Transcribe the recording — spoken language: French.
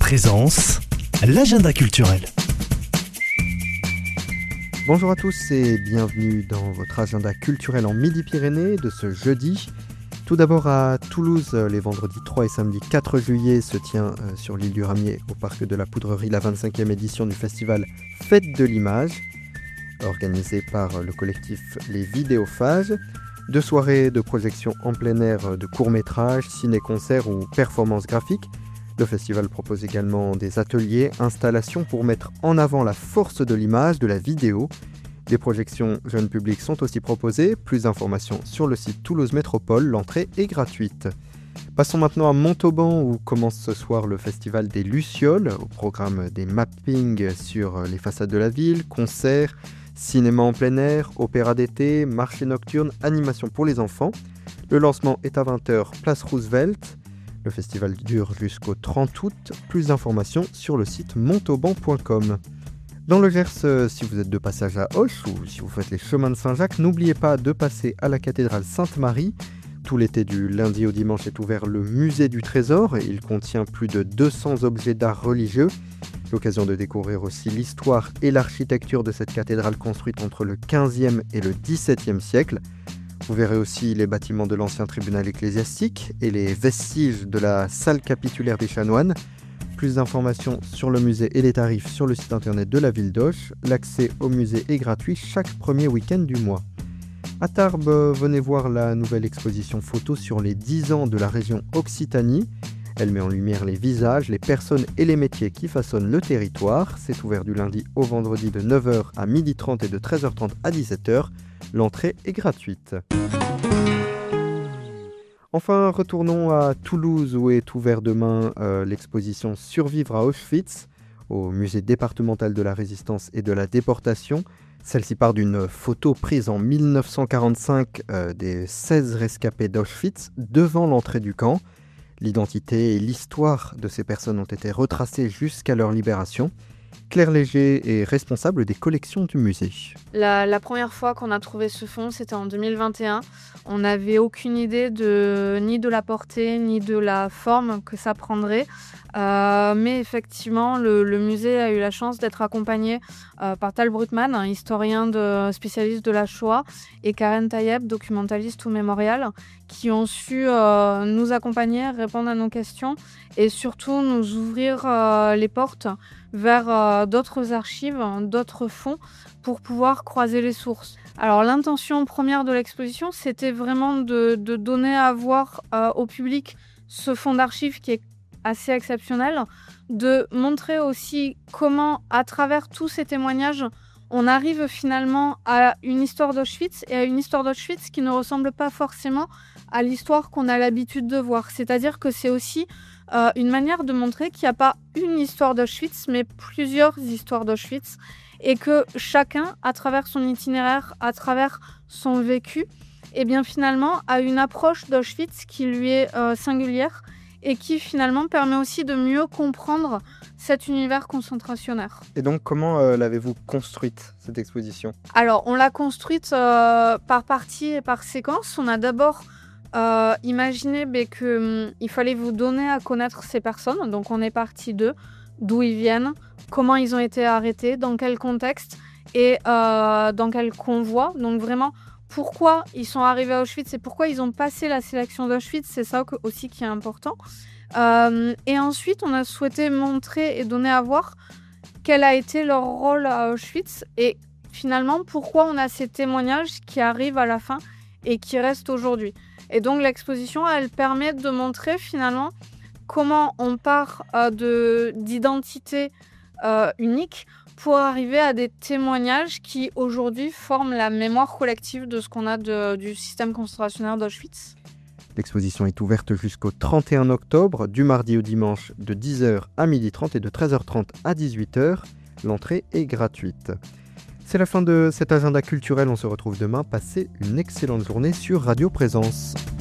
Présence, l'agenda culturel. Bonjour à tous et bienvenue dans votre agenda culturel en Midi-Pyrénées de ce jeudi. Tout d'abord à Toulouse, les vendredis 3 et samedi 4 juillet se tient sur l'île du Ramier au parc de la Poudrerie la 25e édition du festival Fête de l'Image, organisé par le collectif Les Vidéophages. 2 soirées de projection en plein air de courts-métrages, ciné-concerts ou performances graphiques. Le festival propose également des ateliers, installations pour mettre en avant la force de l'image, de la vidéo. Des projections jeunes publics sont aussi proposées. Plus d'informations sur le site Toulouse Métropole, l'entrée est gratuite. Passons maintenant à Montauban où commence ce soir le festival des Lucioles, au programme des mappings sur les façades de la ville, concerts, cinéma en plein air, opéra d'été, marché nocturne, animation pour les enfants. Le lancement est à 20h, place Roosevelt. Le festival dure jusqu'au 30 août. Plus d'informations sur le site montauban.com. Dans le Gers, si vous êtes de passage à Auch ou si vous faites les chemins de Saint-Jacques, n'oubliez pas de passer à la cathédrale Sainte-Marie. Tout l'été du lundi au dimanche est ouvert le musée du Trésor. Il contient plus de 200 objets d'art religieux. L'occasion de découvrir aussi l'histoire et l'architecture de cette cathédrale construite entre le 15e et le 17e siècle. Vous verrez aussi les bâtiments de l'ancien tribunal ecclésiastique et les vestiges de la salle capitulaire des chanoines. Plus d'informations sur le musée et les tarifs sur le site internet de la ville d'Auch. L'accès au musée est gratuit chaque premier week-end du mois. À Tarbes, venez voir la nouvelle exposition photo sur les 10 ans de la région Occitanie. Elle met en lumière les visages, les personnes et les métiers qui façonnent le territoire. C'est ouvert du lundi au vendredi de 9h à 12h30 et de 13h30 à 17h. L'entrée est gratuite. Enfin, retournons à Toulouse où est ouvert demain l'exposition Survivre à Auschwitz au musée départemental de la résistance et de la déportation. Celle-ci part d'une photo prise en 1945 des 16 rescapés d'Auschwitz devant l'entrée du camp. L'identité et l'histoire de ces personnes ont été retracées jusqu'à leur libération. Claire Léger est responsable des collections du musée. La première fois qu'on a trouvé ce fonds, c'était en 2021. On n'avait aucune idée ni de la portée, ni de la forme que ça prendrait. Mais effectivement, le musée a eu la chance d'être accompagné par Tal Brutman, un historien spécialiste de la Shoah, et Karen Tayeb, documentaliste au Mémorial, qui ont su nous accompagner, répondre à nos questions et surtout nous ouvrir les portes vers d'autres archives, d'autres fonds pour pouvoir croiser les sources. Alors l'intention première de l'exposition, c'était vraiment de donner à voir au public ce fonds d'archives qui est assez exceptionnel, de montrer aussi comment, à travers tous ces témoignages, on arrive finalement à une histoire d'Auschwitz et à une histoire d'Auschwitz qui ne ressemble pas forcément à l'histoire qu'on a l'habitude de voir. C'est-à-dire que c'est aussi une manière de montrer qu'il n'y a pas une histoire d'Auschwitz, mais plusieurs histoires d'Auschwitz et que chacun, à travers son itinéraire, à travers son vécu, eh bien finalement a une approche d'Auschwitz qui lui est singulière et qui finalement permet aussi de mieux comprendre cet univers concentrationnaire. Et donc comment l'avez-vous construite, cette exposition ? Alors on l'a construite par partie et par séquence. On a d'abord imaginé qu'il fallait vous donner à connaître ces personnes. Donc on est parti d'où ils viennent, comment ils ont été arrêtés, dans quel contexte et dans quel convoi. Donc vraiment, pourquoi ils sont arrivés à Auschwitz et pourquoi ils ont passé la sélection d'Auschwitz, c'est ça aussi qui est important. Et ensuite, on a souhaité montrer et donner à voir quel a été leur rôle à Auschwitz et finalement pourquoi on a ces témoignages qui arrivent à la fin et qui restent aujourd'hui. Et donc l'exposition, elle permet de montrer finalement comment on part d'identités uniques pour arriver à des témoignages qui aujourd'hui forment la mémoire collective de ce qu'on a du système concentrationnaire d'Auschwitz. L'exposition est ouverte jusqu'au 31 octobre, du mardi au dimanche de 10h à 12h30 et de 13h30 à 18h. L'entrée est gratuite. C'est la fin de cet agenda culturel, on se retrouve demain. Passez une excellente journée sur Radio Présence.